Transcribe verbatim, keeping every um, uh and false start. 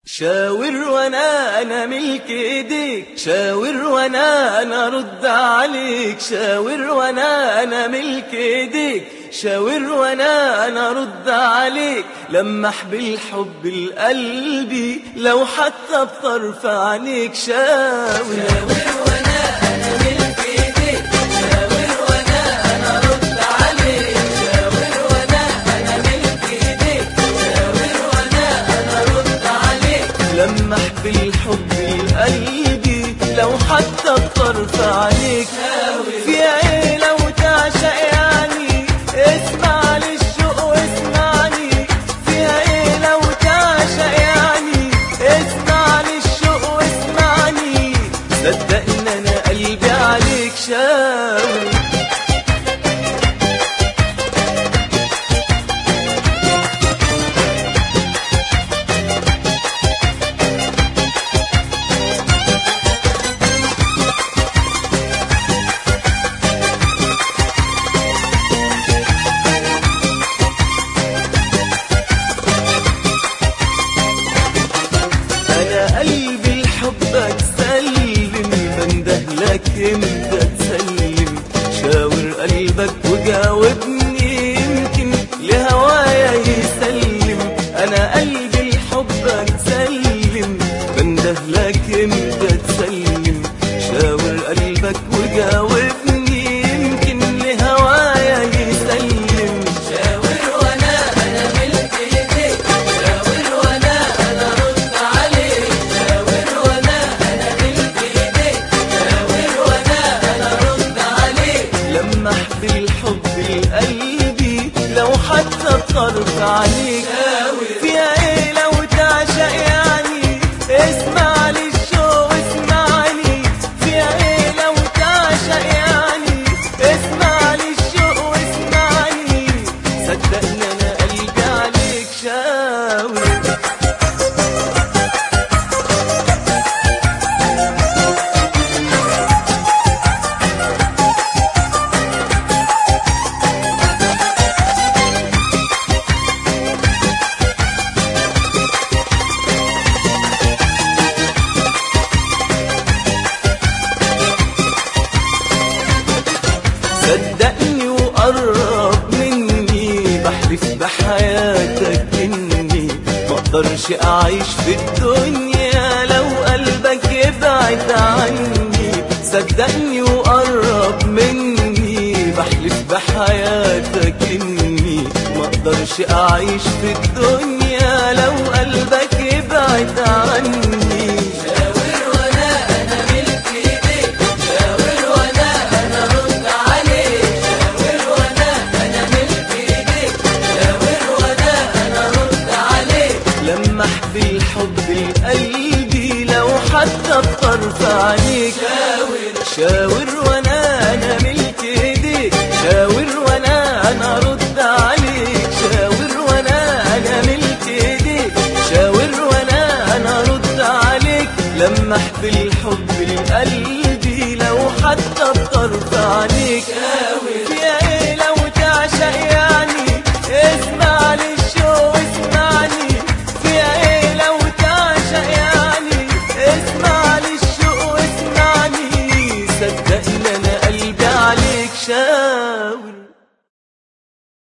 شاور وانا انا ملك ايديك، شاور وانا انا رد عليك، شاور وانا انا ملك ايديك، شاور وانا انا رد عليك. لمح بالحب لقلبي لو حتى بطرف عينيك. شاور شاور وانا انا ملك ايديك، شاور وانا انا رد عليك، شاور وانا انا ملك ايديك، شاور وانا انا رد عليك. لمح بالحب لقلبي لو حتى بطرف عينيك. في ايه لو تعشق يعني اسمع للشوق واسمعني، فيها ايه لو تعشق يعني اسمع للشوق واسمعني. صدقني انا قلبي عليك شاور. قلبي لحبك سلم، بندهلك امتى تسلم. شاور قلبك وجاوبني يمكن لهوايا يسلم. انا قلبي لحبك سلم، بندهلك امتى تسلم. شاور قلبك وجاوبني يمكن لهوايا يسلم. شاور وانا انا ملك ايديك، شاور وانا انا رد عليك، شاور وانا انا ملك ايديك، شاور وانا انا رد عليك. لمح بالحب لقلبي لو حتى بطرف عينيك. فيها ايه لو تعشق يعني اسمع للشوق واسمعني، فيها ايه لو تعشق يعني اسمع للشوق واسمعني. صدقني انا قلبي عليك شاور. صدقني وقرب مني، بحلف بحياتك اني مقدرش اعيش في الدنيا لو قلبك يبعد عني. صدقني وقرب مني، بحلف بحياتك اني مقدرش اعيش في الدنيا لو قلبك يبعد عني. شاور وانا انا ملك ايديك، شاور وانا انا رد عليك، شاور وانا انا ملك ايديك، شاور وانا انا رد عليك. لمح بالحب لقلبي لو حتى بطرف عينيك. شاور وانا انا ملك ايديك، شاور وانا انا رد عليك، شاور وانا انا ملك ايديك، شاور وانا انا رد عليك. لمح بالحب لقلبي لو حتى بطرف عينيك.